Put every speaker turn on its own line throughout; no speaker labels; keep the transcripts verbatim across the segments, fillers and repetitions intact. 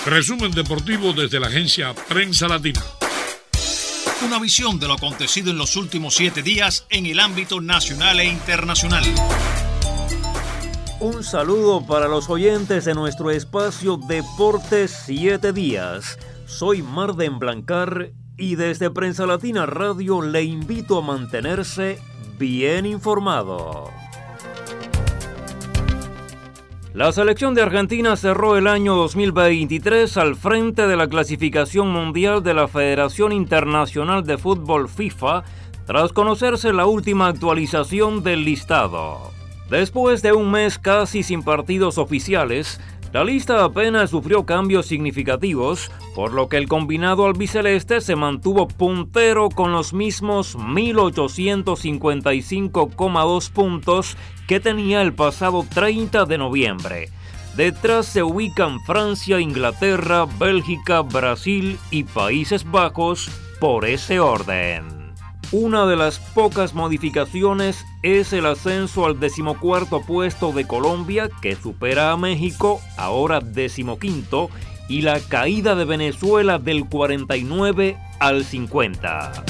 Resumen deportivo desde la agencia Prensa Latina.
Una visión de lo acontecido en los últimos siete días en el ámbito nacional e internacional.
Un saludo para los oyentes de nuestro espacio Deportes siete días. Soy Marden Blancar y desde Prensa Latina Radio le invito a mantenerse bien informado. La selección de Argentina cerró el año dos mil veintitrés al frente de la clasificación mundial de la Federación Internacional de Fútbol FIFA, tras conocerse la última actualización del listado. Después de un mes casi sin partidos oficiales, la lista apenas sufrió cambios significativos, por lo que el combinado albiceleste se mantuvo puntero con los mismos mil ochocientos cincuenta y cinco coma dos puntos que tenía el pasado treinta de noviembre. Detrás se ubican Francia, Inglaterra, Bélgica, Brasil y Países Bajos por ese orden. Una de las pocas modificaciones es el ascenso al decimocuarto puesto de Colombia, que supera a México, ahora decimoquinto, y la caída de Venezuela del cuarenta y nueve al cincuenta.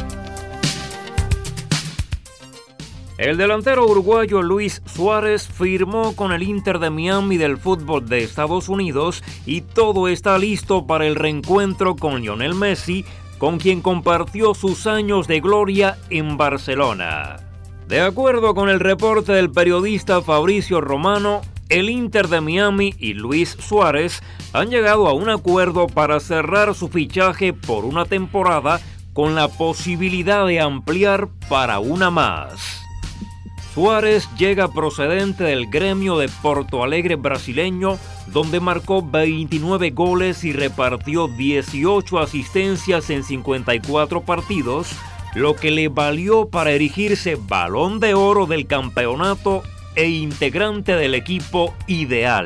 El delantero uruguayo Luis Suárez firmó con el Inter de Miami del fútbol de Estados Unidos y todo está listo para el reencuentro con Lionel Messi, con quien compartió sus años de gloria en Barcelona. De acuerdo con el reporte del periodista Fabricio Romano, el Inter de Miami y Luis Suárez han llegado a un acuerdo para cerrar su fichaje por una temporada con la posibilidad de ampliar para una más. Suárez llega procedente del Gremio de Porto Alegre brasileño, donde marcó veintinueve goles y repartió dieciocho asistencias en cincuenta y cuatro partidos, lo que le valió para erigirse Balón de Oro del campeonato e integrante del equipo ideal.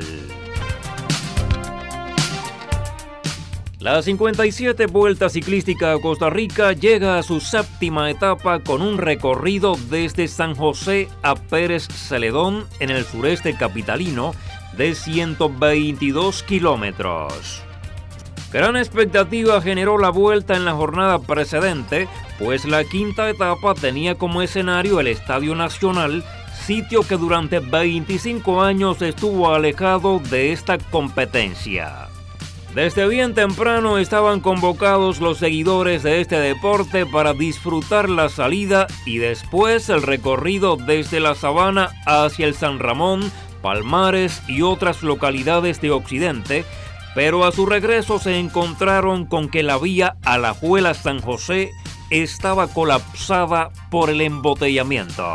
La cincuenta y siete Vuelta Ciclística a Costa Rica llega a su séptima etapa con un recorrido desde San José a Pérez Celedón en el sureste capitalino de ciento veintidós kilómetros. Gran expectativa generó la vuelta en la jornada precedente, pues la quinta etapa tenía como escenario el Estadio Nacional, sitio que durante veinticinco años estuvo alejado de esta competencia. Desde bien temprano estaban convocados los seguidores de este deporte para disfrutar la salida y después el recorrido desde la Sabana hacia el San Ramón, Palmares y otras localidades de Occidente, pero a su regreso se encontraron con que la vía Alajuela-San José estaba colapsada por el embotellamiento.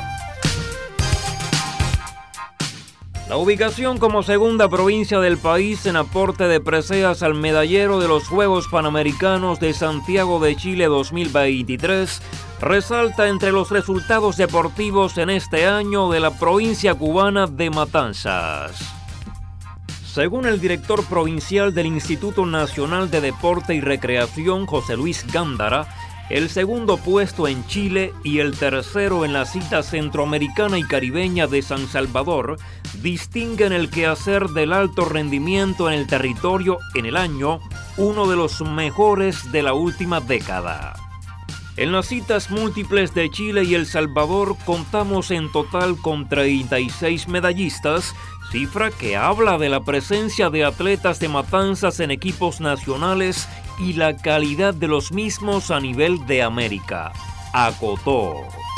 La ubicación como segunda provincia del país en aporte de preseas al medallero de los Juegos Panamericanos de Santiago de Chile dos mil veintitrés resalta entre los resultados deportivos en este año de la provincia cubana de Matanzas. Según el director provincial del Instituto Nacional de Deporte y Recreación, José Luis Gándara, el segundo puesto en Chile y el tercero en la cita centroamericana y caribeña de San Salvador distinguen el quehacer del alto rendimiento en el territorio en el año, uno de los mejores de la última década. En las citas múltiples de Chile y El Salvador contamos en total con treinta y seis medallistas, cifra que habla de la presencia de atletas de Matanzas en equipos nacionales y la calidad de los mismos a nivel de América, acotó.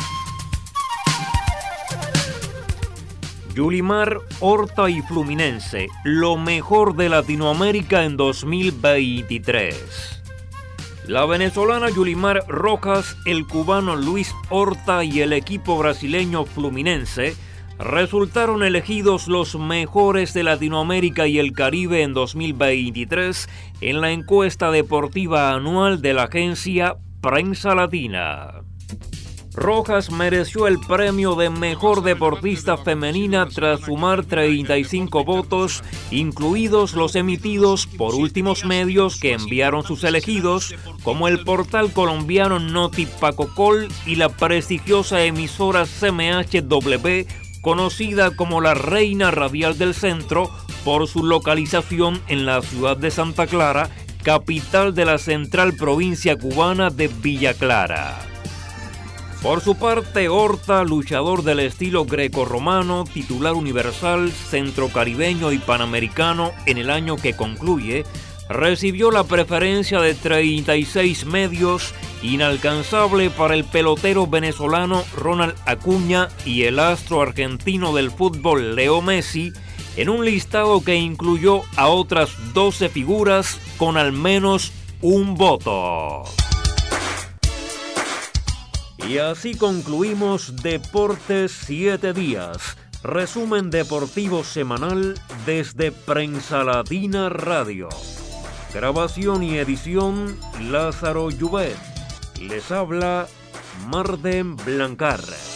Yulimar, Horta y Fluminense, lo mejor de Latinoamérica en dos mil veintitrés. La venezolana Yulimar Rojas, el cubano Luis Horta y el equipo brasileño Fluminense resultaron elegidos los mejores de Latinoamérica y el Caribe en dos mil veintitrés en la encuesta deportiva anual de la agencia Prensa Latina. Rojas mereció el premio de Mejor Deportista Femenina tras sumar treinta y cinco votos, incluidos los emitidos por últimos medios que enviaron sus elegidos, como el portal colombiano Notipacocol y la prestigiosa emisora C M H W conocida como la Reina Radial del Centro por su localización en la ciudad de Santa Clara, capital de la central provincia cubana de Villa Clara. Por su parte, Horta, luchador del estilo grecorromano, titular universal, centrocaribeño y panamericano en el año que concluye, recibió la preferencia de treinta y seis medios, inalcanzable para el pelotero venezolano Ronald Acuña y el astro argentino del fútbol Leo Messi, en un listado que incluyó a otras doce figuras con al menos un voto. Y así concluimos Deportes siete días, resumen deportivo semanal desde Prensa Latina Radio. Grabación y edición Lázaro Llubet. Les habla Marden Blancar.